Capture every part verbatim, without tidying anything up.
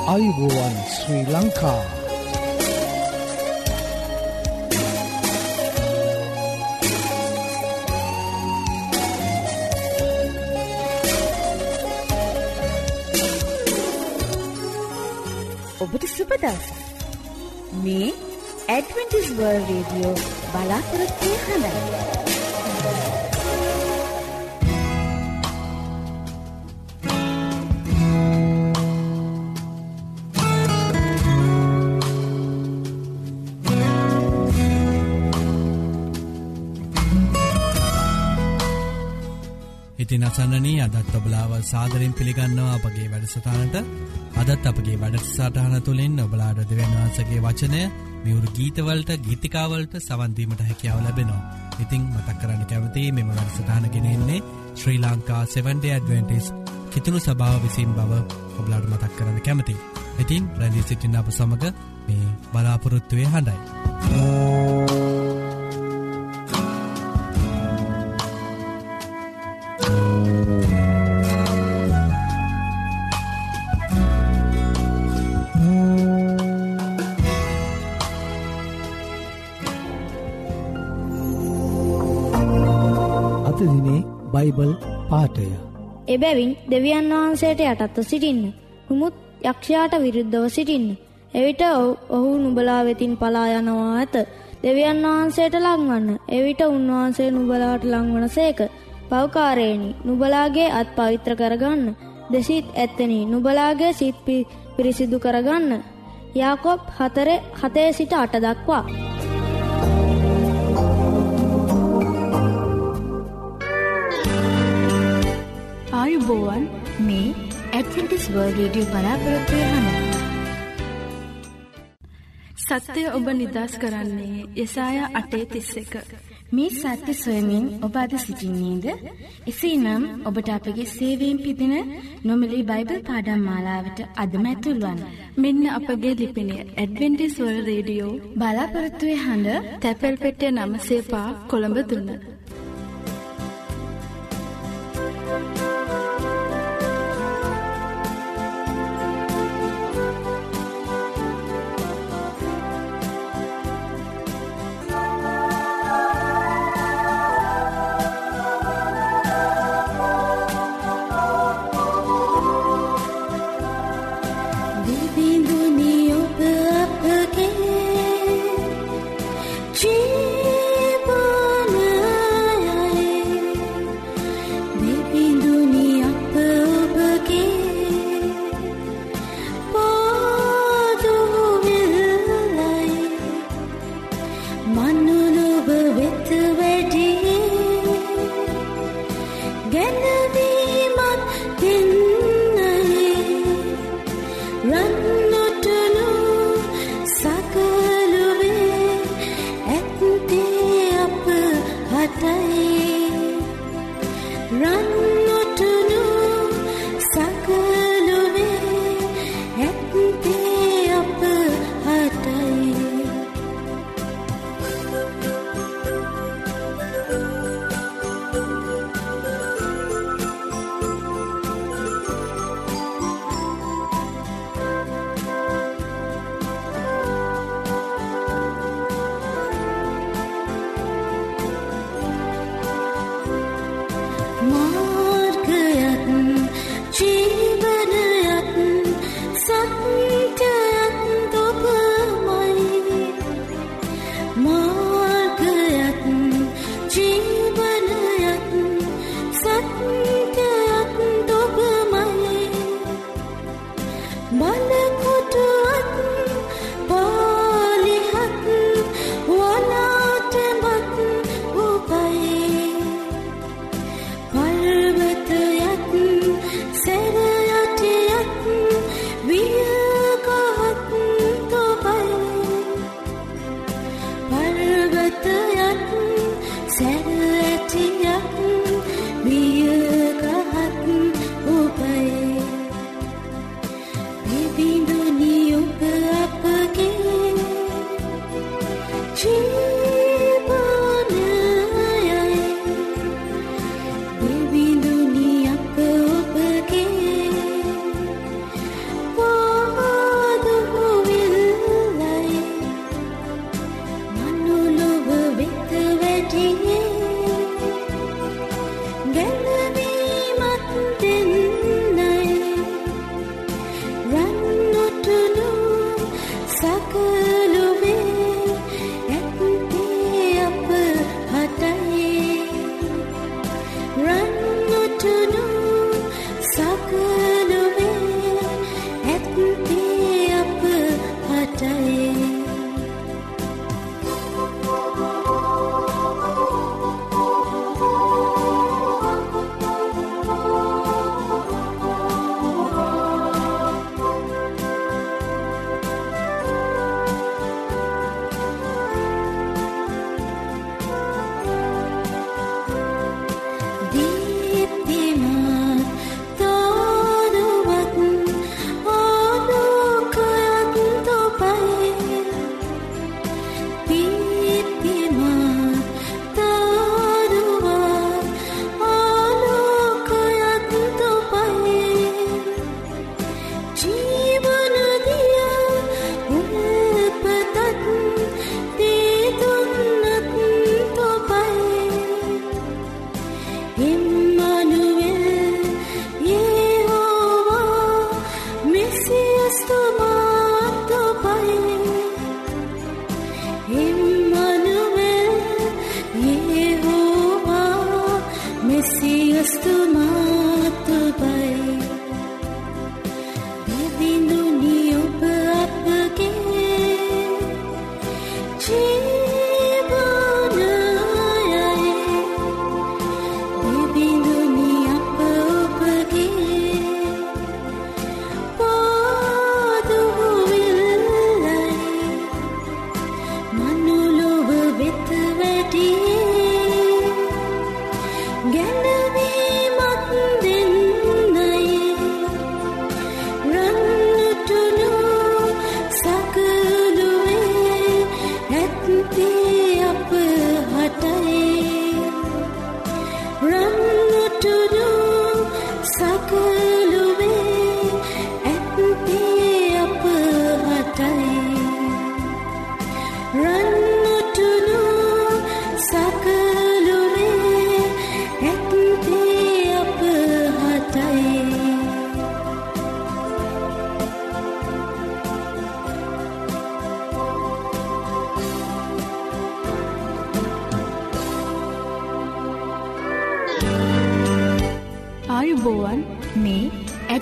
ආයුබෝවන් ශ්‍රී ලංකා. ඔබට සුබ දවසක්. මේ ඇඩ්වෙන්ටිස් වර්ල්ඩ් රේඩියෝ බලාපොරොත්තු හඬයි. ඉතින් අසන්නනී අදත් ඔබලාව සාදරයෙන් පිළිගන්නවා අපගේ වැඩසටහනට. අදත් අපගේ වැඩසටහන තුළින් ඔබලාට දෙවියන් වහන්සේගේ වචනය මියුරු ගීතවලට ගීතිකාවලට සවන් දීමට හැකියාව ලැබෙනවා. ඉතින් මතක් කරන්න කැමතියි මෙම වැඩසටහන ගෙනෙන්නේ Sri Lanka seventh day Adventist කිතුණු සභාව විසින් බව ඔබලාට මතක් කරන්න කැමතියි. ඉතින් රැඳී සිටින්න අප සමග මේ බලාපොරොත්තුවේ හඬයි. බයිබල් පාඨය. එබැවින් දෙවියන් වහන්සේට යටත්ව සිටින්න. නුමුත් යක්ෂයාට විරුද්ධව සිටින්න. එවිට ඔහු නුඹලා වෙතින් පලා යනවා ඇත. දෙවියන් වහන්සේට ලංවන්න. එවිට උන්වහන්සේ නුඹලාට ලංවනසේක. පව්කාරේනි, නුඹලාගේ අත් පවිත්‍ර කරගන්න. දෙසිත් ඇත්තනි, නුඹලාගේ සිත් පිරිසිදු කරගන්න. යාකොබ් හතරේ හතේ සිට අට දක්වා. ආයුබෝවන් මේ ඇඩ්වෙන්ටිස් වර්ල්ඩ් රේඩියෝ බලාපොරොත්තු වෙනවා. සත්‍ය ඔබ නිදහස් කරන්නේ යෙසායා අටේ තිස් එක. මේ සත්‍ය සොයමින් ඔබ අද සිටින්නේද? එසේනම් ඔබට අපගේ සේවයෙන් පිදින නොමිලේ බයිබල් පාඩම් මාලාවට අදම ඇතුල් වන්න. මෙන්න අපගේ ලිපිනය ඇඩ්වෙන්ටිස් වර්ල්ඩ් රේඩියෝ බලාපොරොත්තු වෙන තැපැල් පෙට්ටිය නම සේපා කොළඹ තුන. Jeevana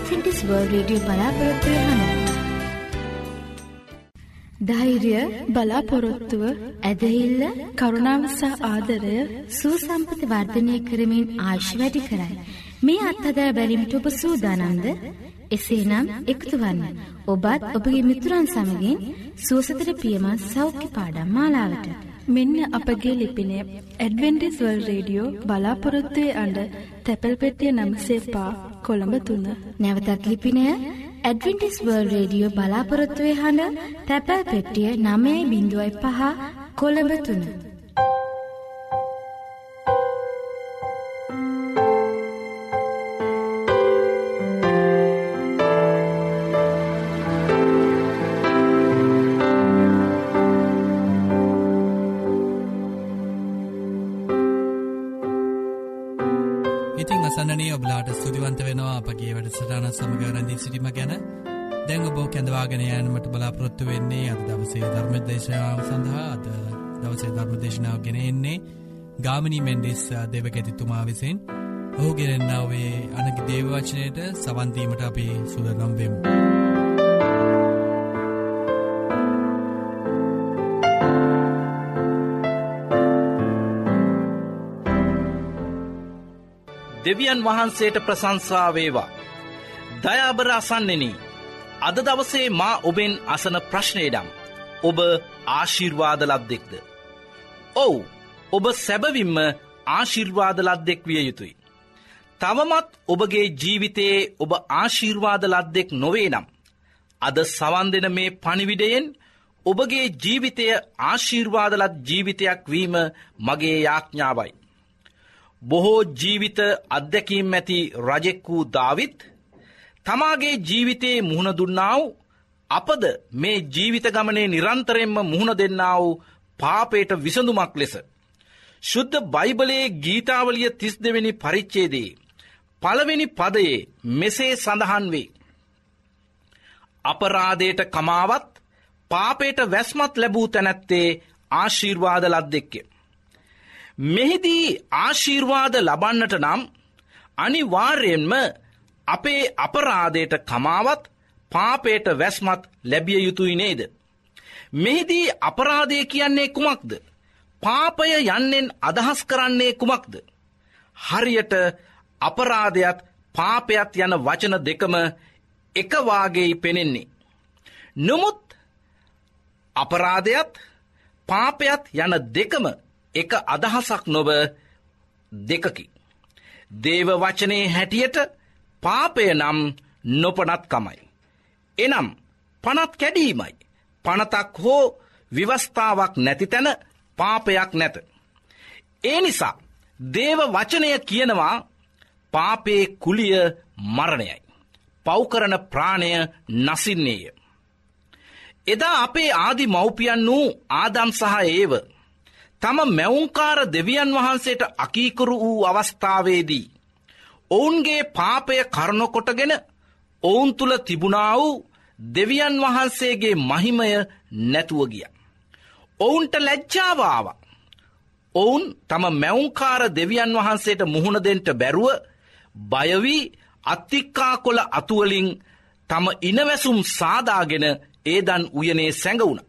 ඇඩ්වෙන්ටිස් වර්ල්ඩ් රේඩියෝ බලාපොරොත්තු වෙනවා. ධෛර්ය, බලාපොරොත්තුව, ඇදහිල්ල, කරුණාව සහ ආදරය සුසම්පත වර්ධනය කරමින් ආයුෂ වැඩි කරයි. මේ අත්හදා බැලීමට ඔබ සූදානම්ද? එසේනම් එකතු වන්න. ඔබත් ඔබගේ මිතුරන් සමගින් සුවසතට පියමත් සෞඛ්‍ය පාඩම් මාලාවට. මෙන්න අපගේ ලිපිනය ඇඩ්වෙන්ටිස් වර්ල්ඩ් රේඩියෝ බලාපොරොත්තුවේ අඬ තැපැල් පෙට්ටිය නම්සේ පහ කොළඹ තුන. නැවතත් ලිපිනය ඇඩ්වෙන්ටිස් වර්ල්ඩ් රේඩියෝ බලාපොරොත්තුවේ හඬ තැපැල් පෙට්ටිය නවය බිංදුවයි පහ කොළඹ තුන. ඔබලාට ස්තුතිවන්ත වෙනවා අපගේ වැඩසටහන සමග රැඳී සිටීම ගැන. දැන් ඔබ කැඳවාගෙන යෑමට බලාපොරොත්තු වෙන්නේ අද දවසේ ධර්ම දේශනාව සඳහා. අද දවසේ ධර්ම දේශනාව ගෙන එන්නේ ගාමිණී මෙන්ඩිස් දේවකැතිතුමා විසින්. ඔහු ගෙනෙන්නා වූ අනගි දේව වචනයට සවන් දීමට අපි සූදානම් වෙමු. දෙවියන් වහන්සේට ප්‍රශංසා වේවා. දයාබර අසන්නෙනි, අද දවසේ මා ඔබෙන් අසන ප්‍රශ්නයඩම් ඔබ ආශිර්වාද ලද්දෙක්ද? ඔව්, ඔබ සැබවින්ම ආශිර්වාද ලද්දෙක් විය යුතුයි. තවමත් ඔබගේ ජීවිතයේ ඔබ ආශිර්වාද ලද්දෙක් නොවේ නම් අද සවන් දෙන මේ පණිවිඩයෙන් ඔබගේ ජීවිතය ආශිර්වාද ලත් ජීවිතයක් වීම මගේ යාඥාවයි. බොහෝ ජීවිත අත්දැකීම් ඇති රජෙක් වූ දාවිත් තමාගේ ජීවිතයේ මුහුණ දුන්නා වූ අපද මේ ජීවිත ගමනේ නිරන්තරයෙන්ම මුහුණ දෙන්නා වූ පාපයට විසඳුමක් ලෙස ශුද්ධ බයිබලයේ ගීතාවලිය තිස් දෙවෙනි පරිච්ඡේදයේ පළවෙනි පදයේ මෙසේ සඳහන් වේ. අපරාධයට කමාවත් පාපයට වැස්මත් ලැබූ තැනැත්තේ ආශිර්වාද ලද්දෙක්ය. මෙහිදී ආශිර්වාද ලබන්නට නම් අනිවාර්යෙන්ම අපේ අපරාධයට කමාවත් පාපයට වැස්මත් ලැබිය යුතුයි නේද? මෙහිදී අපරාධය කියන්නේ කුමක්ද? පාපය යන්නෙන් අදහස් කරන්නේ කුමක්ද? හරියට අපරාධයත් පාපයත් යන වචන දෙකම එක වාගේයි පෙනෙන්නේ. නමුත් අපරාධයත් පාපයත් යන දෙකම එක අදහසක් නොව දෙකකි. දේව වචනේ හැටියට පාපය නම් නොපනත්කමයි. එනම් පනත් කැඩීමයි. පනතක් හෝ විවස්ථාවක් නැති තැන පාපයක් නැත. ඒ නිසා දේව වචනය කියනවා පාපේ කුලිය මරණයයි. පව්කරන ප්‍රාණය නසින්නේය. එදා අපේ ආදි මව්පියන් වූ ආදම් සහ ඒව තම මැවුම්කාර දෙවියන් වහන්සේට අකීකරු වූ අවස්ථාවේදී ඔවුන්ගේ පාපය කරණ කොටගෙන ඔවුන් තුළ තිබුණා වූ දෙවියන් වහන්සේගේ මහිමය නැතුව ගිය. ඔවුන්ට ලැජ්ජාව ආවා. ඔවුන් තම මැවුම්කාර දෙවියන් වහන්සේට මුහුණ දෙන්නට බැරුව බය වී අත්තික්කා කොළ අතුවලින් තම ඉනවැසුම් සාදාගෙන ඒදන් උයනේ සැඟවුණා.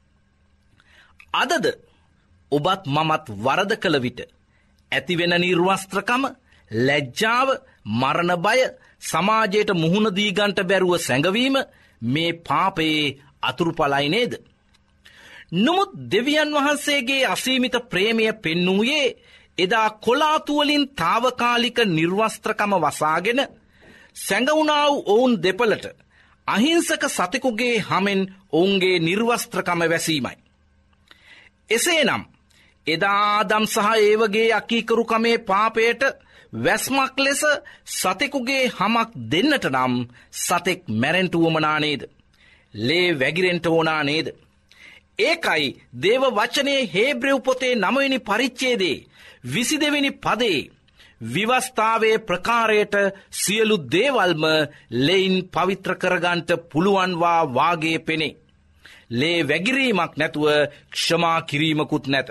අදද ඔබත් මමත් වරද කළ විට ඇතිවෙන නිර්වස්ත්‍රකම, ලැජ්ජාව, මරණ බය, සමාජයට මුහුණ දීගන්ට බැරුව සැඟවීම මේ පාපයේ අතුරුඵලයි නේද? නමුත් දෙවියන් වහන්සේගේ අසීමිත ප්‍රේමය පෙන්වූයේ එදා කොලාතුවලින් తాවකාලික නිර්වස්ත්‍රකම වසාගෙන සැඟවුණා වූ ඔවුන් දෙපළට අහිංසක සතෙකුගේ හමෙන් ඔවුන්ගේ නිර්වස්ත්‍රකම වැසීමයි. එසේනම් එදා ආදම් සහ ඒවගේ අකීකරුකමේ පාපයට වැස්මක් ලෙස සතෙකුගේ හමක් දෙන්නට නම් සතෙක් මැරෙන්ට වුවමනා නේද? ලේ වැගිරෙන්ට ඕනා නේද? ඒකයි දේව වචනයේ හේබ්‍රෙව් පොතේ නවවෙනි පරිච්ඡේදයේ විසි දෙවෙනි පදයේ විවස්ථාවේ ප්‍රකාරයට සියලු දේවල්ම ලෙයින් පවිත්‍ර කරගන්ට පුළුවන්වා වාගේ පෙනේ. ලේ වැගිරීමක් නැතුව ක්ෂමා කිරීමකුත් නැත.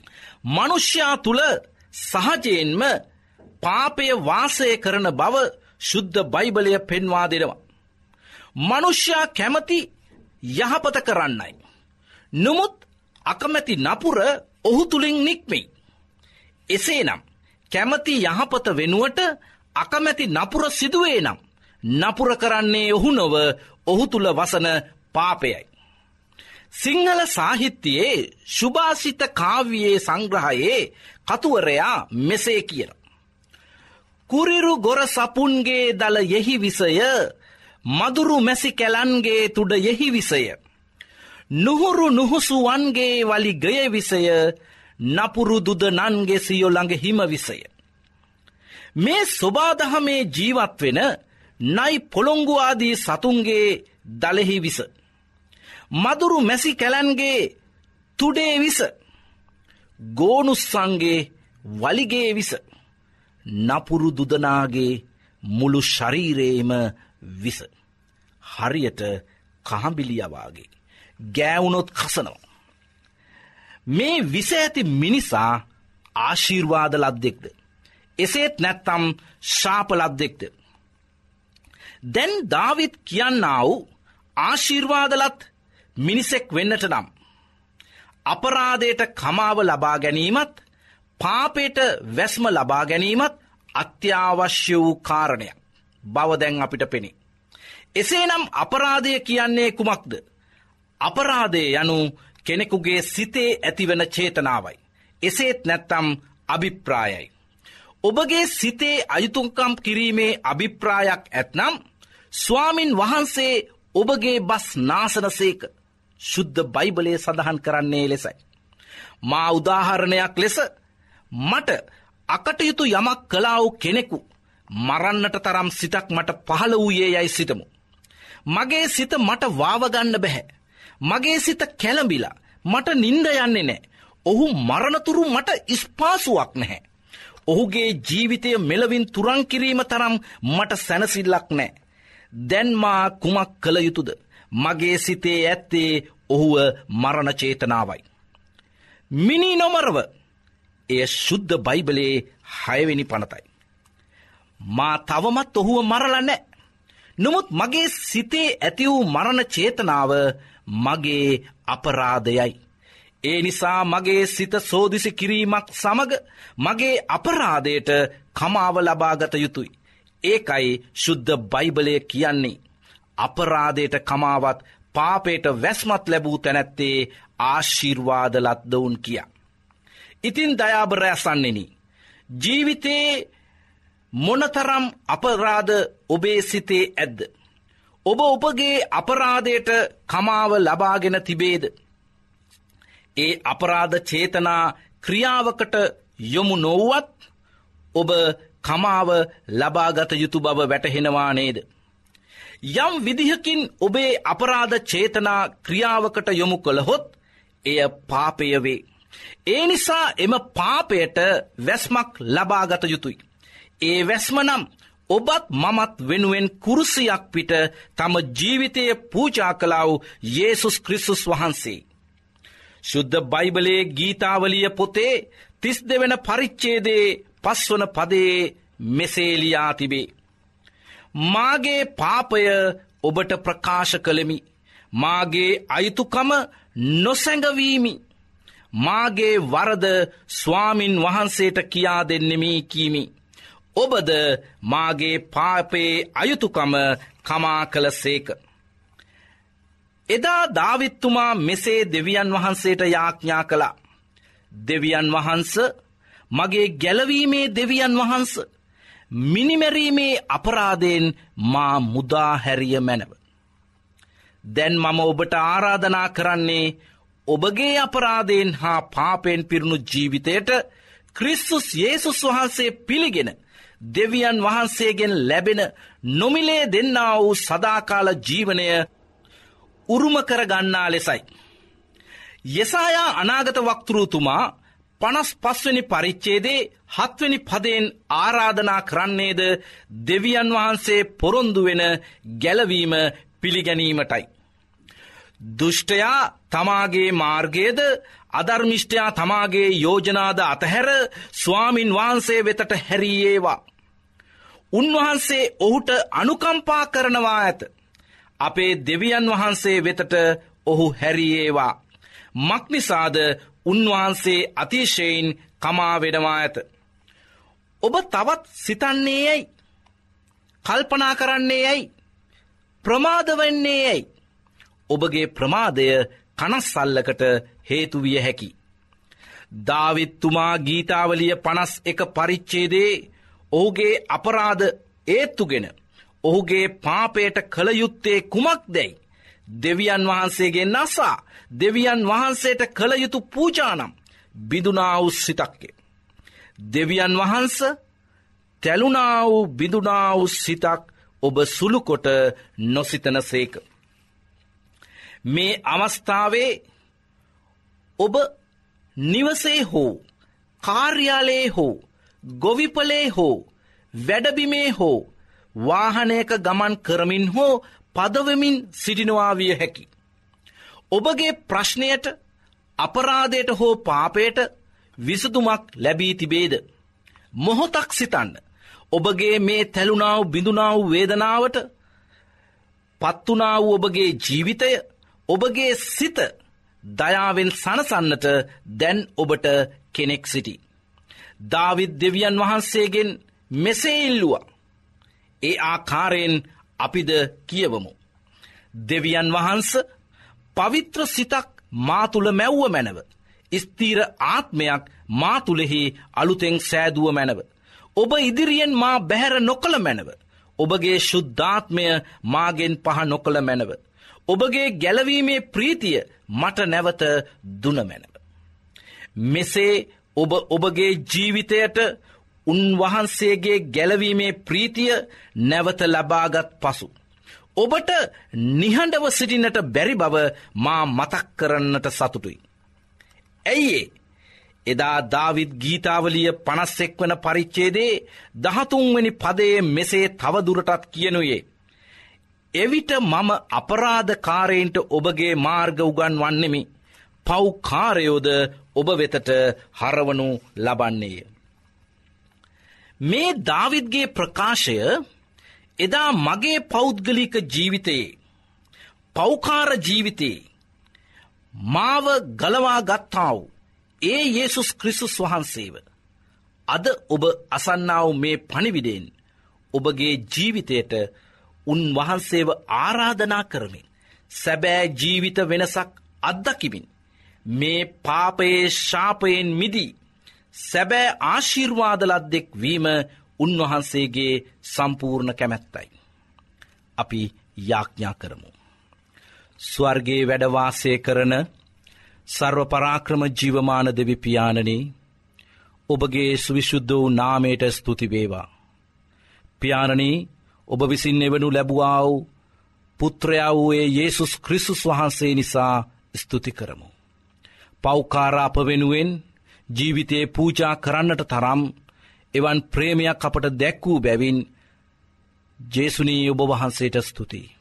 මනුෂ්‍යයා තුළ සහජයෙන්ම පාපය වාසය කරන බව ශුද්ධ බයිබලය පෙන්වා දෙනවා. මනුෂ්‍යයා කැමති යහපත කරන්නයි. නමුත් අකමැති නපුර ඔහු තුලින් නික්මෙයි. එසේනම් කැමති යහපත වෙනුවට අකමැති නපුර සිදුවේ නම් නපුර කරන්නේ ඔහු නොව ඔහු තුල වසන පාපයයි. සිංහල සාහිත්‍යයේ සුභාසිත කාව්‍යයේ සංග්‍රහයේ කතුවරයා මෙසේ කියන. කුරිරු ගොර සපුන්ගේ දල යෙහි විසය, මදුරු මැසි කැලන්ගේ තුඩ යෙහි විසය, නුහුරු නුහුසුවන්ගේ වලි ගය විසය, නපුරු දුද නන්ගේ සියො ළඟ හිම විසය. මේ සොබාදහමේ ජීවත් වෙන නයි පොළොංගු ආදී සතුන්ගේ දලෙහි විස, මදුරු මැසි කැලන්ගේ තුඩේ විස, ගෝනුස්සන්ගේ වලිගේ විස, නපුරු දුදනාගේ මුළු ශරීරේම විස. හරියට කහඹිලියවාගේ ගෑවුනොත් කසනවා. මේ විස ඇති මිනිසා ආශිර්වාද ලද්දෙක්ද? එසේත් නැත්තම් ශාප ලද්දෙක්ද? දැන් දාවිද් කියන්නා වූ ආශිර්වාදලත් මිනිසෙක් වෙන්නට නම් අපරාධයට කමාව ලබා ගැනීමත් පාපයට වැස්ම ලබා ගැනීමත් අත්‍යවශ්‍ය වූ කාරණයක් බව දැන් අපිට පෙනේ. එසේනම් අපරාධය කියන්නේ කුමක්ද? අපරාධය යනු කෙනෙකුගේ සිතේ ඇතිවන චේතනාවයි. එසේත් නැත්තම් අභිප්‍රායයි. ඔබගේ සිතේ අයුතුකම් කිරීමේ අභිප්‍රායක් ඇත්නම් ස්වාමින් වහන්සේ ඔබගේ බස් නාසනසේක. ශුද්ධ බයිබලයේ සඳහන් කරන්නේ ලෙසයි. මා උදාහරණයක් ලෙස මට අකටයුතු යමක් කළා වූ කෙනෙකු මරන්නට තරම් සිතක් මට පහළ වූයේ යයි සිතමු. මගේ සිත මට වාවගන්න බැහැ. මගේ සිත කැළඹිලා මට නින්ද යන්නේ නැහැ. ඔහු මරණතුරු මට ස්පාසුවක් නැහැ. ඔහුගේ ජීවිතය මෙලවින් තුරන් කිරීම තරම් මට සැනසෙල්ලක් නැහැ. දැන් මා කුමක් කළ යුතුද? මගේ සිතේ ඇත්තේ ඔහුව මරණ චේතනාවයි. මිනි නොමරව. එය ශුද්ධ බයිබලයේ හයවෙනි පනතයි. මා තවමත් ඔහුව මරලා නැහැ. නමුත් මගේ සිතේ ඇති වූ මරණ චේතනාව මගේ අපරාධයයි. ඒ නිසා මගේ සිත සෝදිසි කිරීමක් සමග මගේ අපරාධයට කමාව ලබාගත යුතුයි. ඒකයි ශුද්ධ බයිබලය කියන්නේ. අපරාධයට කමාවත් පාපයට වැස්මත් ලැබූ තැනැත්තේ ආශිර්වාද ලද්දවුන් කියා. ඉතින් දයාබර ඇසන්නෙනි, ජීවිතේ මොනතරම් අපරාධ ඔබේ සිතේ ඇද්ද? ඔබ ඔබගේ අපරාධයට කමාව ලබාගෙන තිබේද? ඒ අපරාධ චේතනා ක්‍රියාවකට යොමු නොවුවත් ඔබ කමාව ලබාගත යුතු බව වැටහෙනවා නේද? යම් විදිහකින් ඔබේ අපරාධ චේතනා ක්‍රියාවකට යොමු කළහොත් එය පාපය වේ. ඒ නිසා එම පාපයට වැස්මක් ලබාගත යුතුයි. ඒ වැස්ම නම් ඔබත් මමත් වෙනුවෙන් කුරුසියක් පිට තම ජීවිතය පූජා කළා වූ යේසුස් ක්‍රිස්තුස් වහන්සේ. ශුද්ධ බයිබලයේ ගීතාවලිය පොතේ තිස් දෙවන පරිච්ඡේදයේ පස්වන පදයේ මෙසේ ලියා තිබේ. මාගේ පාපය ඔබට ප්‍රකාශ කළෙමි. මාගේ අයුතුකම නොසැඟවීමි. මාගේ වරද ස්වාමින් වහන්සේට කියා දෙන්නෙමි කීමි. ඔබද මාගේ පාපයේ අයුතුකම කමා කළසේක. එදා දාවිත්තුමා මෙසේ දෙවියන් වහන්සේට යාඥා කළා. දෙවියන් වහන්ස, මගේ ගැලවීමේ දෙවියන් වහන්ස, මිනිමැරීමේ අපරාධයෙන් මා මුදා හැරිය මැනව. දැන් මම ඔබට ආරාධනා කරන්නේ ඔබගේ අපරාධයෙන් හා පාපයෙන් පිරුණු ජීවිතයට ක්‍රිස්තුස් යේසුස් වහන්සේ පිළිගෙන දෙවියන් වහන්සේගෙන් ලැබෙන නොමිලේ දෙන්නා වූ සදාකාල ජීවනය උරුම කරගන්නා ලෙසයි. යෙසායා අනාගත වක්තෘතුමා පනස් පස්වෙනි පරිච්ඡේදයේ හත්වෙනි පදයෙන් ආරාධනා කරන්නේද දෙවියන් වහන්සේ පොරොන්දු වෙන ගැලවීම පිළිගැනීමටයි. දුෂ්ටයා තමාගේ මාර්ගයේද, අධර්මිෂ්ඨයා තමාගේ යෝජනාද අතහැර ස්වාමින් වහන්සේ වෙතට හැරී ඒවා. උන්වහන්සේ ඔහුට අනුකම්පා කරනවා ඇත. අපේ දෙවියන් වහන්සේ වෙතට ඔහු හැරියේවා. මක්නිසාද උන්වහන්සේ අතිශයින් කමා වෙනවා ඇත. ඔබ තවත් සිතන්නේ ඇයි? කල්පනා කරන්නේ ඇයි? ප්‍රමාද වෙන්නේ ඇයි? ඔබගේ ප්‍රමාදය කනස්සල්ලකට හේතු විය හැකි. දාවිත්තුමා ගීතාවලිය පනස් එක පරිච්ඡේදයේ ඔහුගේ අපරාධ ඒත්තුගෙන ඔහුගේ පාපයට කළ යුත්තේ කුමක්දැයි දෙවියන් වහන්සේගේ නසා දෙවියන් වහන්සේට කළ යුතු පූජානම් බිඳුනා වූ සිතක්ය. දෙවියන් වහන්ස තැලුනා වූ බිඳුනා වූ සිතක් ඔබ සුළුකොට නොසිතන සේක. මේ අවස්ථාවේ ඔබ නිවසේ හෝ කාර්යාලයේ හෝ ගොවිපලේ හෝ වැඩබිමේ හෝ වාහනයක ගමන් කරමින් හෝ පදවමින් සිටිනවා විය හැකි. ඔබගේ ප්‍රශ්නයට අපරාධයට හෝ පාපයට විසඳුමක් ලැබී තිබේද? මොහොතක් සිතන්න. ඔබගේ මේ තැලුනා වූ බිඳුනා වූ වේදනාවට පත්තුනා වූ ඔබගේ ජීවිතය ඔබගේ සිත දයාවෙන් සනසන්නට දැන් ඔබට කෙනෙක් සිටි. දාවිද් දෙවියන් වහන්සේගෙන් මෙසේ ඉල්ලුවා. ඒ ආකාරයෙන් අපිද කියවමු. දෙවියන් වහන්ස පවිත්‍ර සිතක් මා තුළ මැව්ව මැනව. ස්ථීර ආත්මයක් මා තුළෙහි අලුතෙන් සෑදුව මැනව. ඔබ ඉදිරියෙන් මා බැහැර නොකළ මැනව. ඔබගේ ශුද්ධාත්මය මාගෙන් පහ නොකළ මැනව. ඔබගේ ගැලවීමේ ප්‍රීතිය මට නැවත දුන මැනව. මෙසේ ඔබ ඔබගේ ජීවිතයට උන්වහන්සේගේ ගැලවීමේ ප්‍රීතිය නැවත ලබාගත් පසු ඔබට නිහඬව සිටින්නට බැරි බව මා මතක් කරන්නට සතුටුයි. ඇයි ඒ? එදා දාවිද් ගීතාවලිය පනස් එක් වන පරිච්ඡේදයේ දහතුන් වෙනි පදයේ මෙසේ තවදුරටත් කියනුයේ. එවිට මම අපරාධකාරයින්ට ඔබගේ මාර්ග උගන්වන්නෙමි. පව්කාරයෝද ඔබ වෙතට හරවනු ලබන්නේය. මේ දාවිද්ගේ ප්‍රකාශය එදා මගේ පෞද්ගලික ජීවිතයේ පෞකාර ජීවිතයේ මාව ගලවා ගත්තා වූ ඒ යේසුස් ක්‍රිස්තුස් වහන්සේව අද ඔබ අසන්නා වූ මේ පණිවිඩයෙන් ඔබගේ ජීවිතයට උන්වහන්සේව ආරාධනා කරමින් සැබෑ ජීවිත වෙනසක් අත්දකිමින් මේ පාපයේ ශාපයෙන් මිදී සැබෑ ආශිර්වාද ලද්දෙක් වීම උන්වහන්සේගේ සම්පූර්ණ කැමැත්තයි. අපි යාඥා කරමු. ස්වර්ගයේ වැඩ වාසය කරන සර්ව පරාක්‍රම ජීවමාන දෙවි පියාණනි, ඔබගේ සුවිශුද්ධ වූ නාමයට ස්තුති වේවා. පියාණනි, ඔබ විසින් එවනු ලැබුවා වූ පුත්‍රයා වූ යේසුස් ක්‍රිස්තුස් වහන්සේ නිසා ස්තුති කරමු. පෞකාර අප වෙනුවෙන් ජීවිතේ පූජා කරන්නට තරම් එවන් ප්‍රේමයක් අපට දැක් වූ බැවින් ජේසුනී ඔබ වහන්සේට ස්තුතියි.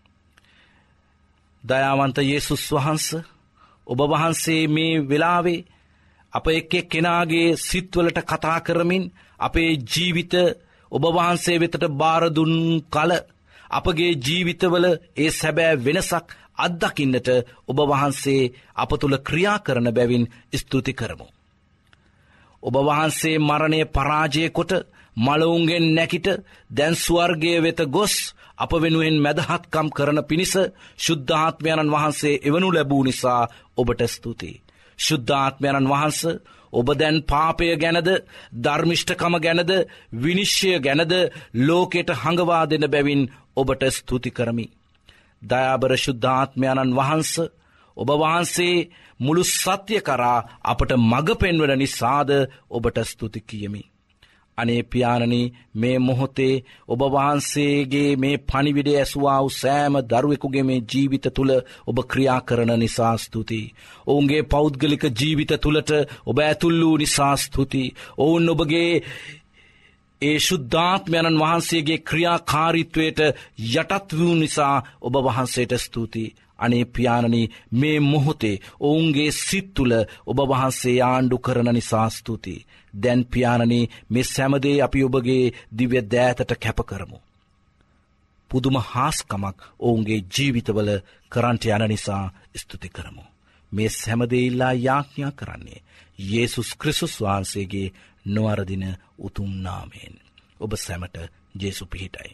දයාවන්ත යේසුස් වහන්ස, ඔබ වහන්සේ මේ වෙලාවේ අප එක් එක් කෙනාගේ සිත්වලට කතා කරමින් අපේ ජීවිත ඔබ වහන්සේ වෙතට බාර දුන් කල අපගේ ජීවිතවල ඒ සැබෑ වෙනසක් අත්දකින්නට ඔබ වහන්සේ අප තුළ ක්‍රියා කරන බැවින් ස්තුති කරමු. ඔබ වහන්සේ මරණය පරාජය කොට මළවුන්ගෙන් නැකිට දැන් ස්වර්ගයේ වෙත ගොස් අප වෙනුවෙන් මැදහත්කම් කරන පිණිස ශුද්ධාත්මයණන් වහන්සේ එවනු ලැබූ නිසා ඔබට ස්තුතියි. ශුද්ධාත්මයණන් වහන්ස, ඔබ දැන් පාපය ගැනද ධර්මිෂ්ඨකම ගැනද විනිශ්චය ගැනද ලෝකයට හඟවා දෙන බැවින් ඔබට ස්තුති කරමි. දයාබර ශුද්ධාත්මයණන් වහන්ස, ඔබ වහන්සේ මුළු සත්‍ය කරා අපට මඟ පෙන්වන නිසාද ඔබට ස්තුති කියමි. අනේ පියාණනි, මේ මොහොතේ ඔබ වහන්සේගේ මේ පණිවිඩය ඇසුවා වූ සෑම දරුවෙකුගේ මේ ජීවිත තුළ ඔබ ක්‍රියා කරන නිසා ස්තුතියි. ඔවුන්ගේ පෞද්ගලික ජීවිත තුළට ඔබ ඇතුල් වූ නිසා ස්තුතියි. ඔවුන් ඔබගේ ඒ ශුද්ධාත්මයණන් වහන්සේගේ ක්‍රියාකාරීත්වයට යටත් වූ නිසා ඔබ වහන්සේට ස්තුතියි. අනේ පියාණනි මේ මොහොතේ ඔවුන්ගේ සිත් තුළ ඔබ වහන්සේ ආණ්ඩු කරන නිසා ස්තුතියි. දැන් පියාණනි මේ සෑමදේ අපි ඔබගේ දිව්‍ය දෑතට කැප කරමු. පුදුම හාස්කමක් ඔවුන්ගේ ජීවිතවල කරන්ට යන නිසා ස්තුති කරමු. මේ සෑමදේ ඉල්ලා යාඥා කරන්නේ යේසුස් ක්‍රිස්තුස් වහන්සේගේ නොවරදින උතුම් නාමයෙන්. ඔබ සැමට ජේසු පිහිටයි.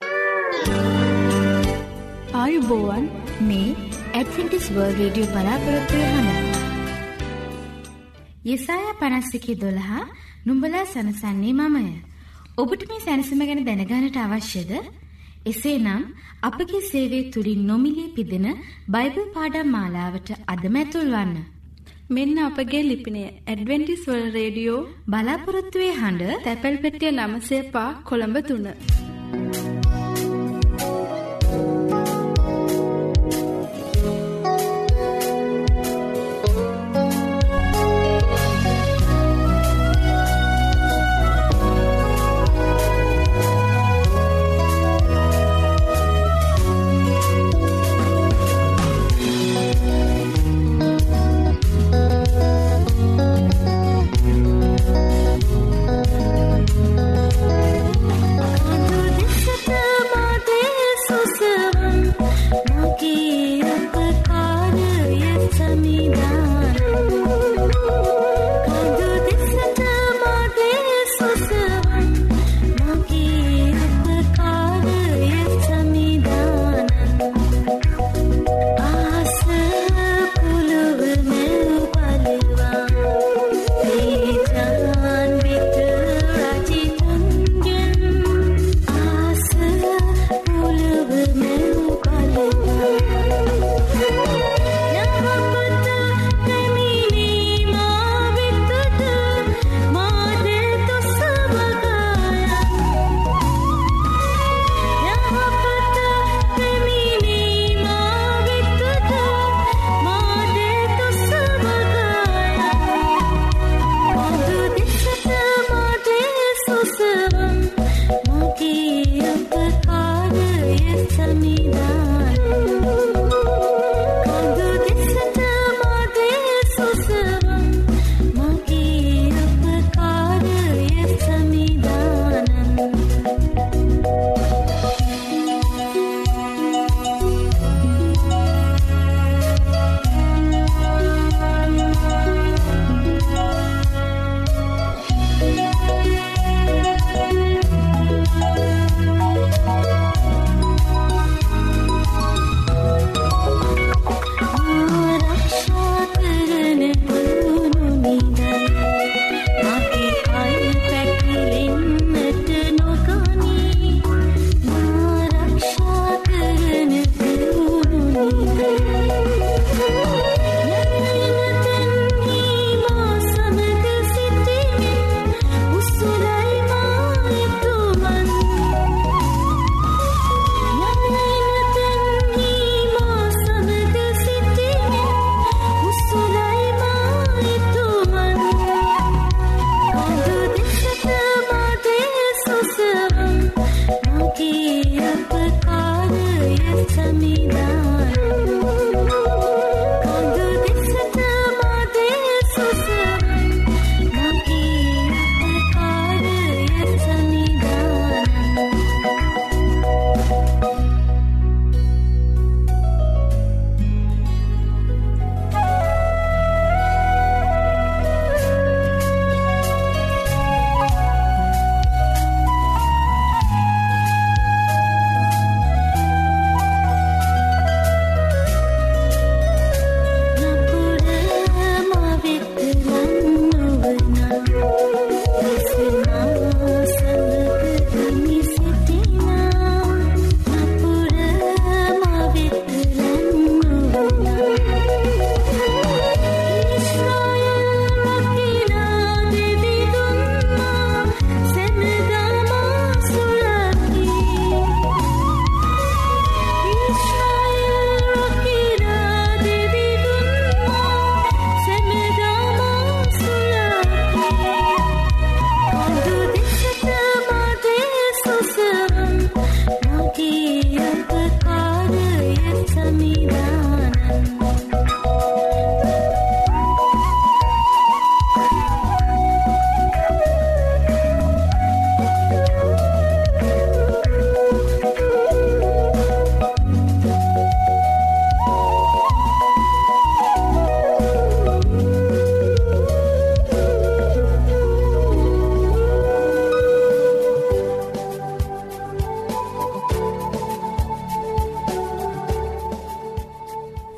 ආයුබෝවන් මේ ඇඩ්වෙන්ටිස් වර්ල්ඩ් රේඩියෝ බලාපොරොත්තු වෙන යෙසායා පනස් එකේ දොළහ නුඹලා සනසන්නේ මමය. ඔබට මේ සැනසීම ගැන දැනගන්නට අවශ්‍යද? එසේනම් අපගේ සේවය තුලින් නොමිලේ පිදෙන බයිබල් පාඩම් මාලාවට අදම ඇතුල් වන්න. මෙන්න අපගේ ලිපිනය ඇඩ්වෙන්ටිස් වර්ල්ඩ් රේඩියෝ බලාපොරොත්තු වෙන හඬ තැපැල් පෙට්ටිය නවය පහ කොළඹ තුන.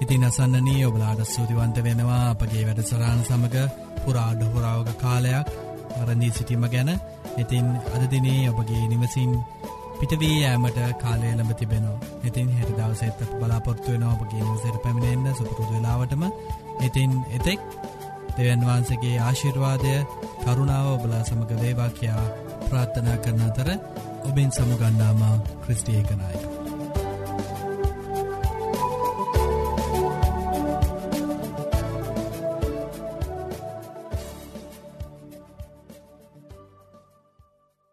ඉතින් අසන්නනී ඔබලාට ස්තුතිවන්ත වෙනවා අපගේ වැඩසටහන සමග පුරාඩ හොරාවක කාලයක් රැඳී සිටීම ගැන. ඉතින් අද දිනේ ඔබගේ නිවසින් පිටවී යෑමට කාලය ලැබ තිබෙනවා. ඉතින් හෙට දවසේත් අප බලාපොරොත්තු වෙනවා ඔබගේ නිවසට පැමිණෙන්න සුපුරුදු වෙලාවටම. ඉතින් එතෙක් දෙවියන් වහන්සේගේ ආශිර්වාදය කරුණාව ඔබලා සමග වේවා කියා ප්‍රාර්ථනා කරන අතර ඔබෙන් සමුගන්නාම ක්‍රිස්ටි ඒකනායක.